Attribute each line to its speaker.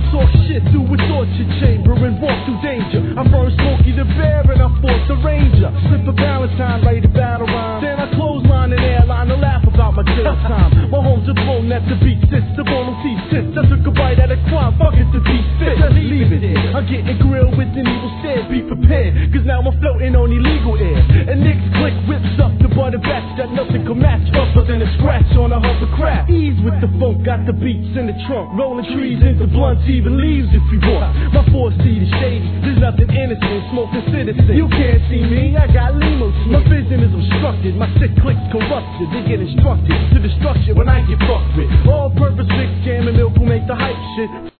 Speaker 1: saw shit through a torture chamber and walked through danger. I burned Smokey the Bear and I fought the Ranger. Slip a Valentine, write a battle rhyme. Then I clothesline an airline to laugh about my jail time. My home's a blown at the beat sits. The bone don't see sits. I took a bite at a crime, fuck it to be fit. Just leave it there. I'm getting grilled with an evil stare. Be prepared, cause now I'm floating on illegal air. And Nick's click whips up the butter batch that nothing can match. Rougher than a scratch on a hovercraft. Ease with the funk, got the beats in the trunk. Rolling trees into blunts, even leaves if you want. My 4-seat is shady, there's nothing innocent. Smoking citizen, you can't see me, I got limo. My vision is obstructed, my sick click's corrupted. They get instructed to destruction when I get fucked with. All purpose big scam and milk will make the hype shit.